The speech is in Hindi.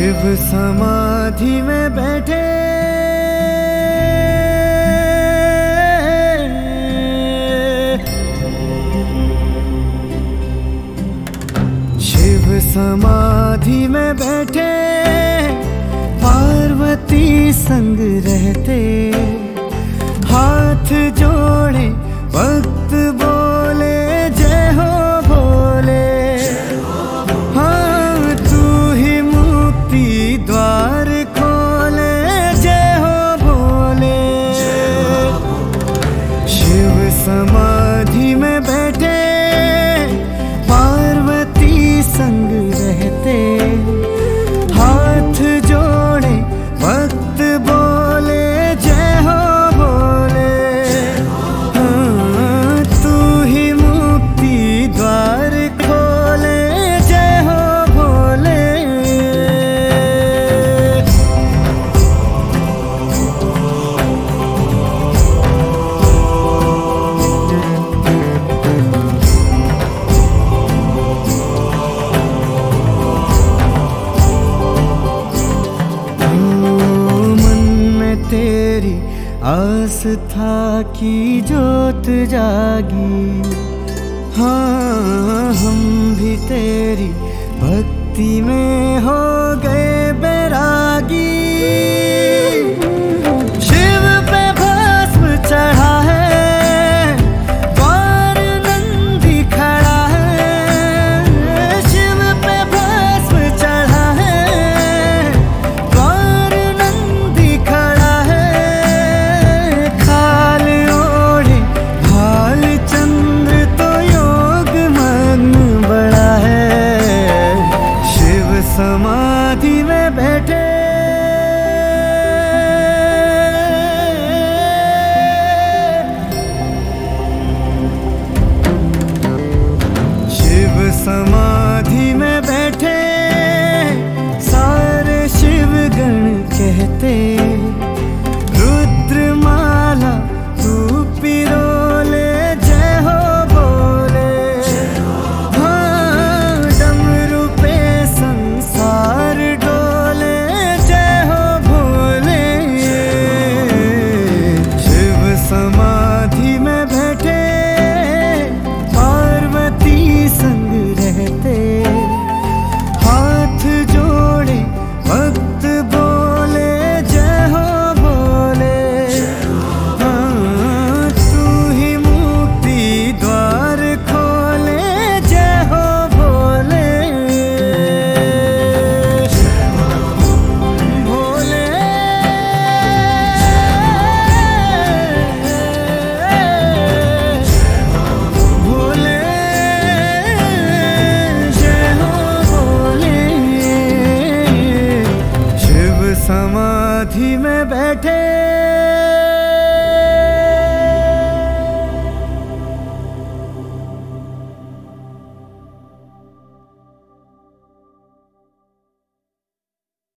शिव समाधि में बैठे शिव समाधि में बैठे पार्वती संग रहते, हाथ जोड़े भक्त बोले जय हो भोले। हाँ तू ही मुक्ति द्वार खोले जय हो भोले। शिव समाधि में बैठे पार्वती संग रहते, हाथ जोड़े भक्त बोले जय हो भोले। हाँ तू ही मुक्ति द्वार खोले जय हो भोले। तेरी आस्था की जोत जागी, हाँ हम भी तेरी भक्ति में हो गए बैरागी। शिव पे भस्म चढ़ा है, द्वार नंदी खड़ा है। शिव पे भस्म चढ़ा है, द्वार नंदी खड़ा है। खाल ओढ़े भाल चंद्र तो योग मग्न बड़ा है। शिव समाधि में बैठे शिव समाधि में बैठे सारे शिवगण कहते, रुद्रमाला तू पिरोले जय हो भोले। हाँ डमरू पे संसार डोले जय हो भोले। शिव समाधि में बैठे पार्वती संग रहते, हाथ जोड़े भक्त बोले जय हो भोले। हाँ तू ही मुक्ति द्वार खोले जय हो भोले। भोले भोले जय हो भोले। शिव समाधि में बैठे